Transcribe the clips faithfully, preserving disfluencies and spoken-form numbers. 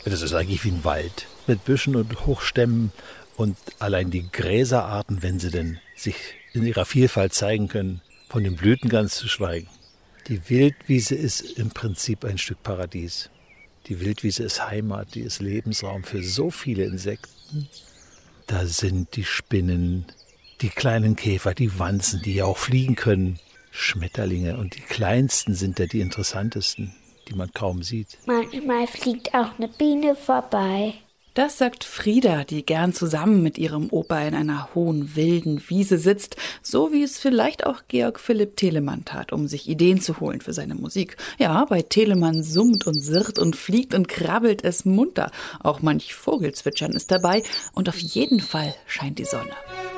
Das ist eigentlich wie ein Wald mit Büschen und Hochstämmen und allein die Gräserarten, wenn sie denn sich in ihrer Vielfalt zeigen können, von den Blüten ganz zu schweigen. Die Wildwiese ist im Prinzip ein Stück Paradies. Die Wildwiese ist Heimat, die ist Lebensraum für so viele Insekten. Da sind die Spinnen, die kleinen Käfer, die Wanzen, die ja auch fliegen können, Schmetterlinge. Und die kleinsten sind ja die interessantesten, die man kaum sieht. Manchmal fliegt auch eine Biene vorbei. Das sagt Frieda, die gern zusammen mit ihrem Opa in einer hohen, wilden Wiese sitzt, so wie es vielleicht auch Georg Philipp Telemann tat, um sich Ideen zu holen für seine Musik. Ja, bei Telemann summt und sirrt und fliegt und krabbelt es munter. Auch manch Vogelzwitschern ist dabei und auf jeden Fall scheint die Sonne.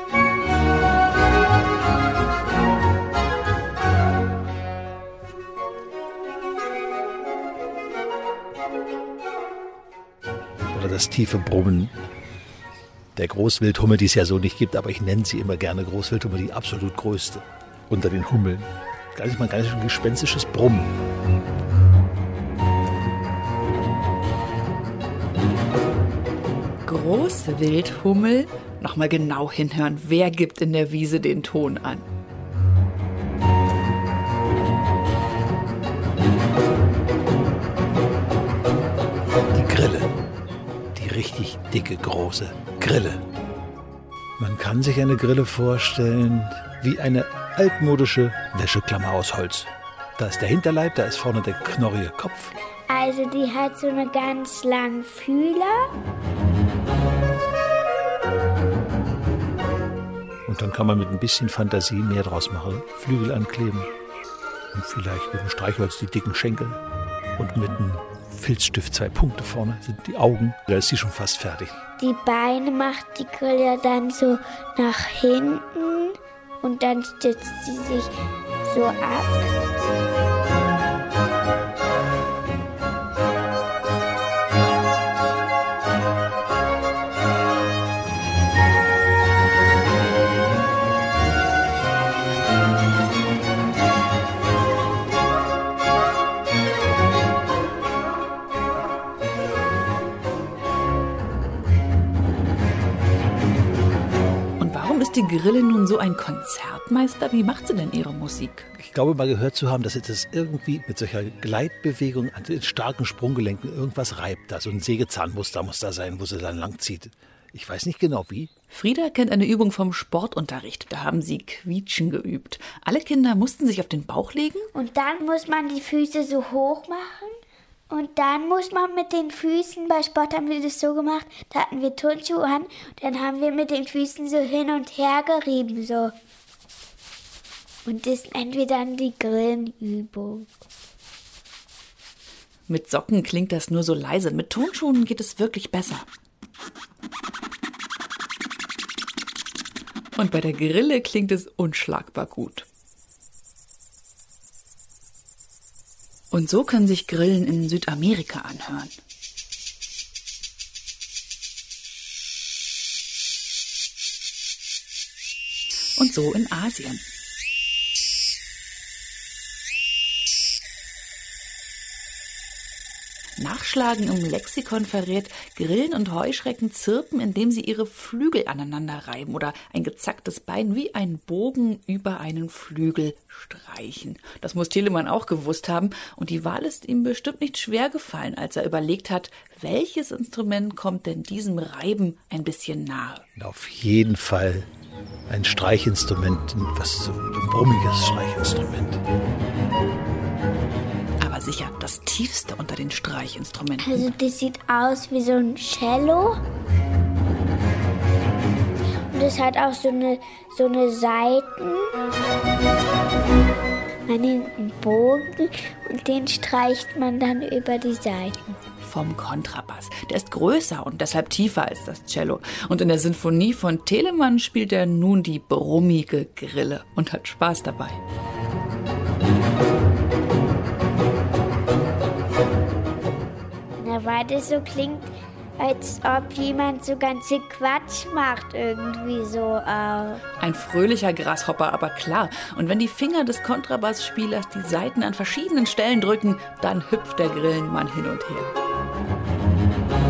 Das tiefe Brummen der Großwildhummel, die es ja so nicht gibt, aber ich nenne sie immer gerne Großwildhummel, die absolut größte unter den Hummeln. Gar nicht mal ganz ein gespenstisches Brummen. Große Wildhummel? Nochmal genau hinhören, wer gibt in der Wiese den Ton an? Die Grille. Richtig dicke, große Grille. Man kann sich eine Grille vorstellen wie eine altmodische Wäscheklammer aus Holz. Da ist der Hinterleib, da ist vorne der knorrige Kopf. Also die hat so eine ganz langen Fühler. Und dann kann man mit ein bisschen Fantasie mehr draus machen. Flügel ankleben und vielleicht mit einem Streichholz die dicken Schenkel und mit einem Filzstift, zwei Punkte vorne sind die Augen. Da ist sie schon fast fertig. Die Beine macht die Grille dann so nach hinten und dann stützt sie sich so ab. Die Grille nun so ein Konzertmeister? Wie macht sie denn ihre Musik? Ich glaube mal gehört zu haben, dass sie das irgendwie mit solcher Gleitbewegung an den starken Sprunggelenken irgendwas reibt. Da so ein Sägezahnmuster muss da sein, wo sie dann lang zieht. Ich weiß nicht genau wie. Frieda kennt eine Übung vom Sportunterricht. Da haben sie Quietschen geübt. Alle Kinder mussten sich auf den Bauch legen. Und dann muss man die Füße so hoch machen. Und dann muss man mit den Füßen, bei Sport haben wir das so gemacht, da hatten wir Turnschuhe an, dann haben wir mit den Füßen so hin und her gerieben, so. Und das nennen wir dann die Grillenübung. Mit Socken klingt das nur so leise, mit Turnschuhen geht es wirklich besser. Und bei der Grille klingt es unschlagbar gut. Und so können sich Grillen in Südamerika anhören. Und so in Asien. Nachschlagen im Lexikon verrät, Grillen und Heuschrecken zirpen, indem sie ihre Flügel aneinander reiben oder ein gezacktes Bein wie ein Bogen über einen Flügel streichen. Das muss Telemann auch gewusst haben und die Wahl ist ihm bestimmt nicht schwer gefallen, als er überlegt hat, welches Instrument kommt denn diesem Reiben ein bisschen nahe. Auf jeden Fall ein Streichinstrument, was so ein brummiges Streichinstrument. Sicher das tiefste unter den Streichinstrumenten. Also das sieht aus wie so ein Cello. Und es hat auch so eine, so eine Saiten. Man nimmt einen Bogen und den streicht man dann über die Saiten. Vom Kontrabass. Der ist größer und deshalb tiefer als das Cello. Und in der Sinfonie von Telemann spielt er nun die brummige Grille und hat Spaß dabei. Weil das so klingt, als ob jemand so ganze Quatsch macht irgendwie so auch. Ein fröhlicher Grasshopper, aber klar. Und wenn die Finger des Kontrabassspielers die Saiten an verschiedenen Stellen drücken, dann hüpft der Grillenmann hin und her.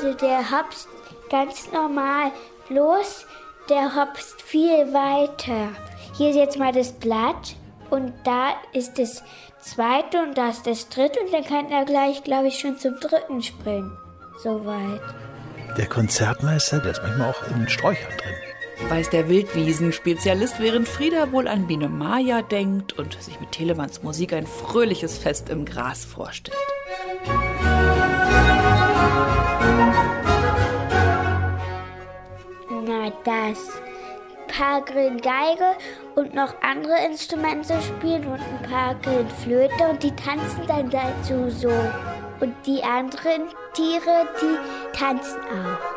Also der hopst ganz normal, bloß der hopst viel weiter. Hier ist jetzt mal das Blatt und da ist das zweite und da ist das dritte und dann kann er gleich, glaube ich, schon zum dritten springen. Soweit. Der Konzertmeister, der ist manchmal auch in den Sträuchern drin. Weiß der Wildwiesen-Spezialist, während Frieda wohl an Biene Maya denkt und sich mit Telemanns Musik ein fröhliches Fest im Gras vorstellt. Na das. Ein paar Grillen Geige und noch andere Instrumente spielen und ein paar Grillen Flöte und die tanzen dann dazu so. Und die anderen Tiere, die tanzen auch.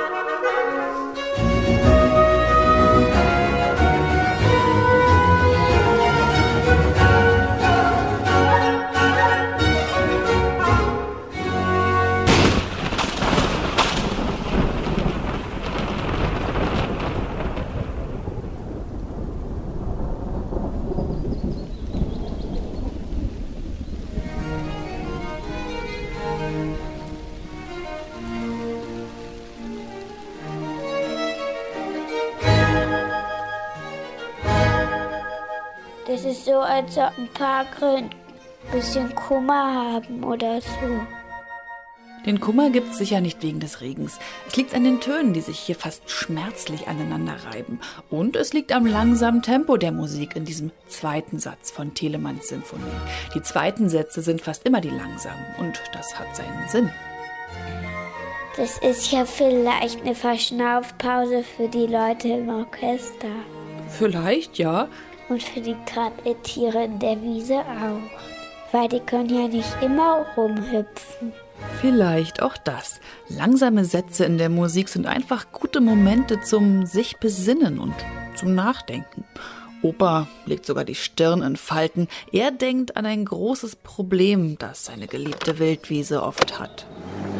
Das ist so, als ob ein paar Grillen ein bisschen Kummer haben oder so. Den Kummer gibt es sicher nicht wegen des Regens. Es liegt an den Tönen, die sich hier fast schmerzlich aneinander reiben. Und es liegt am langsamen Tempo der Musik in diesem zweiten Satz von Telemanns Sinfonie. Die zweiten Sätze sind fast immer die langsamen und das hat seinen Sinn. Das ist ja vielleicht eine Verschnaufpause für die Leute im Orchester. Vielleicht, ja. Und für die Krabbeltiere in der Wiese auch. Weil die können ja nicht immer rumhüpfen. Vielleicht auch das. Langsame Sätze in der Musik sind einfach gute Momente zum sich besinnen und zum Nachdenken. Opa legt sogar die Stirn in Falten. Er denkt an ein großes Problem, das seine geliebte Wildwiese oft hat.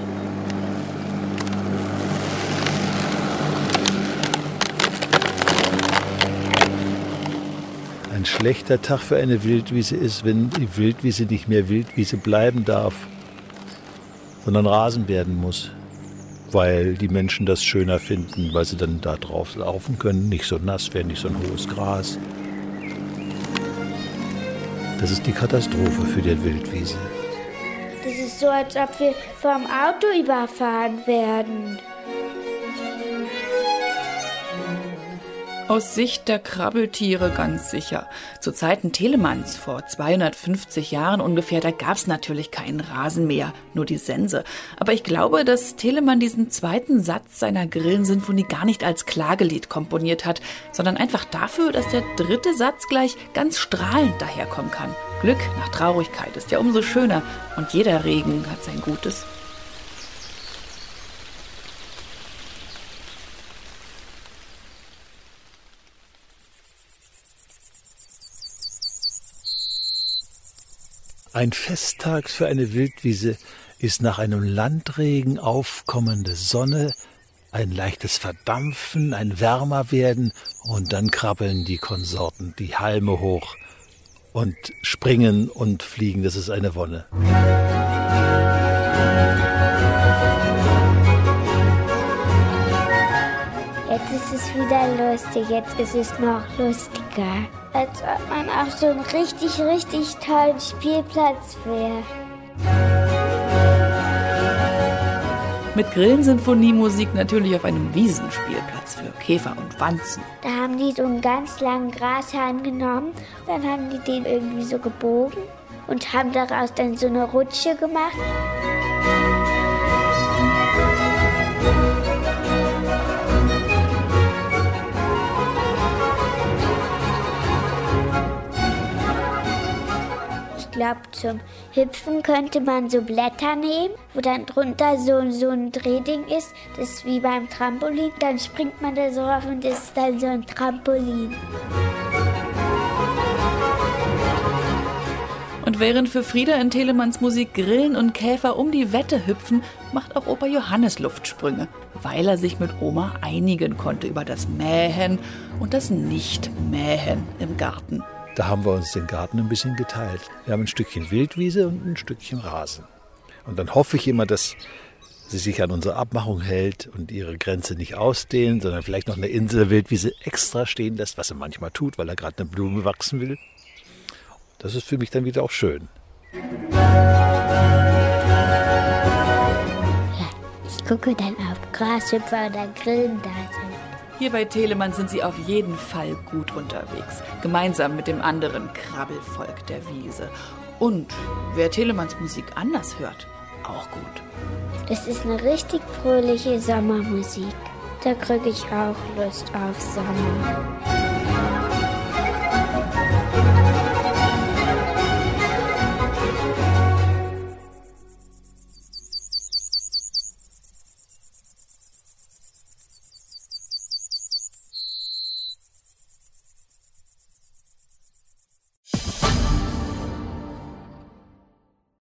Ein schlechter Tag für eine Wildwiese ist, wenn die Wildwiese nicht mehr Wildwiese bleiben darf, sondern Rasen werden muss, weil die Menschen das schöner finden, weil sie dann da drauf laufen können, nicht so nass werden, nicht so ein hohes Gras. Das ist die Katastrophe für die Wildwiese. Das ist so, als ob wir vom Auto überfahren werden. Aus Sicht der Krabbeltiere ganz sicher. Zu Zeiten Telemanns, vor zweihundertfünfzig Jahren ungefähr, da gab es natürlich keinen Rasen mehr, nur die Sense. Aber ich glaube, dass Telemann diesen zweiten Satz seiner Grillensinfonie gar nicht als Klagelied komponiert hat, sondern einfach dafür, dass der dritte Satz gleich ganz strahlend daherkommen kann. Glück nach Traurigkeit ist ja umso schöner und jeder Regen hat sein Gutes. Ein Festtag für eine Wildwiese ist nach einem Landregen aufkommende Sonne, ein leichtes Verdampfen, ein Wärmerwerden und dann krabbeln die Konsorten die Halme hoch und springen und fliegen. Das ist eine Wonne. Jetzt ist es wieder lustig, jetzt ist es noch lustiger. Als ob man auf so einem richtig, richtig tollen Spielplatz wäre. Mit Grillensinfoniemusik natürlich auf einem Wiesenspielplatz für Käfer und Wanzen. Da haben die so einen ganz langen Grashahn genommen, dann haben die den irgendwie so gebogen und haben daraus dann so eine Rutsche gemacht. Ich glaube, zum Hüpfen könnte man so Blätter nehmen, wo dann drunter so, so ein Drehding ist. Das ist wie beim Trampolin. Dann springt man da so rauf und das ist dann so ein Trampolin. Und während für Frieda in Telemanns Musik Grillen und Käfer um die Wette hüpfen, macht auch Opa Johannes Luftsprünge, weil er sich mit Oma einigen konnte über das Mähen und das Nicht-Mähen im Garten. Da haben wir uns den Garten ein bisschen geteilt. Wir haben ein Stückchen Wildwiese und ein Stückchen Rasen. Und dann hoffe ich immer, dass sie sich an unsere Abmachung hält und ihre Grenze nicht ausdehnt, sondern vielleicht noch eine Insel Wildwiese extra stehen lässt, was er manchmal tut, weil er gerade eine Blume wachsen will. Das ist für mich dann wieder auch schön. Ja, ich gucke dann, ob Grashüpfer oder Grillen da sind. Hier bei Telemann sind sie auf jeden Fall gut unterwegs, gemeinsam mit dem anderen Krabbelvolk der Wiese. Und wer Telemanns Musik anders hört, auch gut. Das ist eine richtig fröhliche Sommermusik. Da kriege ich auch Lust auf Sommer.